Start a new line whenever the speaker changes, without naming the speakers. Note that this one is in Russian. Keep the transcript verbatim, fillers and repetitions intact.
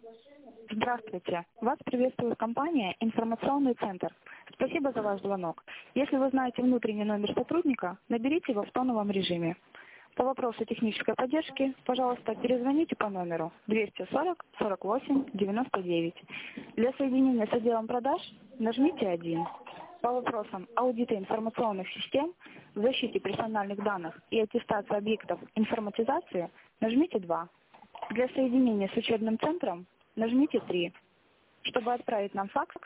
Здравствуйте. Вас приветствует компания «Информационный центр». Спасибо за ваш звонок. Если вы знаете внутренний номер сотрудника, наберите его в тоновом режиме. По вопросу технической поддержки, пожалуйста, перезвоните по номеру двести сорок сорок восемь девяносто девять. Для соединения с отделом продаж нажмите один. По вопросам аудита информационных систем, защиты персональных данных и аттестации объектов информатизации нажмите два. Для соединения с учебным центром нажмите три. Чтобы отправить нам факс,